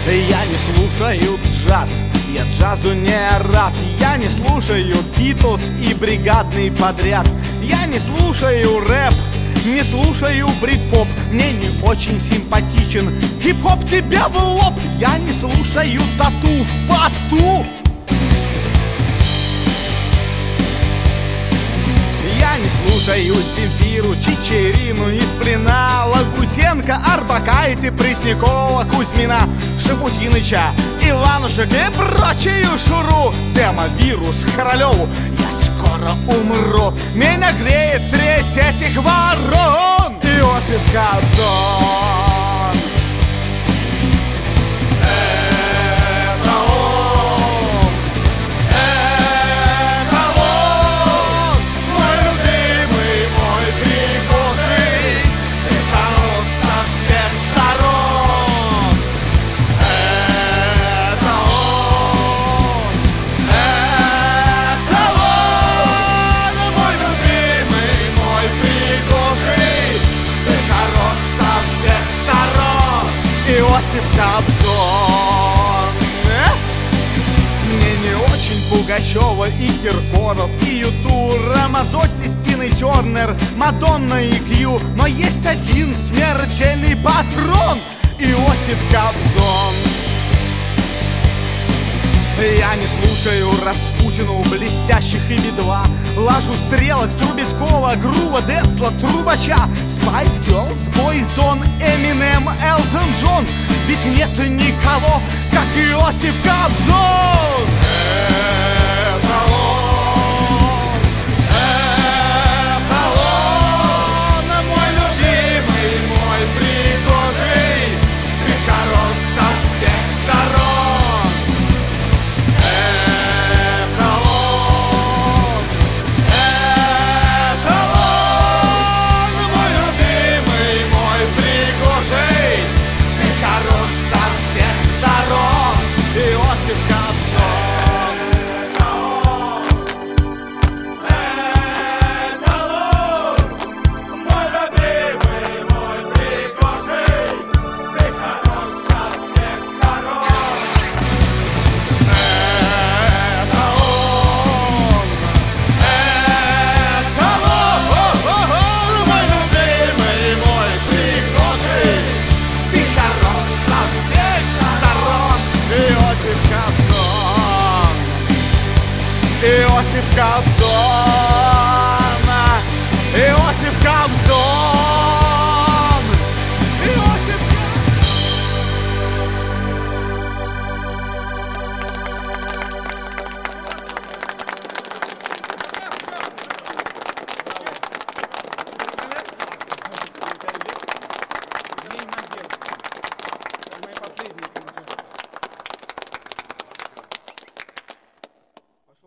Я не слушаю джаз, я джазу не рад. Я не слушаю Битлз и бригадный подряд. Я не слушаю рэп, не слушаю брит-поп. Мне не очень симпатичен хип-хоп тебе в лоб. Я не слушаю тату в поту. Я не слушаю Земфиру, Чичерину, из плена Лагутенко, Арбакайте, Преснякова, Кузьмина, Шафутиныча, Иванушек и прочую шуру. Демовирус, Королеву, я скоро умру. Меня греет средь этих ворон Иосиф Кобзон. Иосиф Кобзон. Мне не очень Пугачева и Киркоров, и Юту, Рамазотти, Стины Тернер, Мадонна и Кью. Но есть один смертельный патрон — Иосиф Кобзон. Я не слушаю Распутину, блестящих и Би-2, Лажу, Стрелок, Трубецкого, Грува, Децла, Трубача, Спайс Герлз, Бойзон, Эминем, Элтон Джон. Ведь нет никого, как Иосиф Кобзон. Мой любимый, мой пригожий, ты хорош со всех сторон. Мой любимый, мой пригожий, ты хорош со всех сторон. Иосиф Кобзон. Мой любимый, мой пригожий, ты хорош со всех сторон. Мой любимый, мой пригожий, ты хорош со всех сторон. Иосиф Кобзон. Иосиф Кобзон.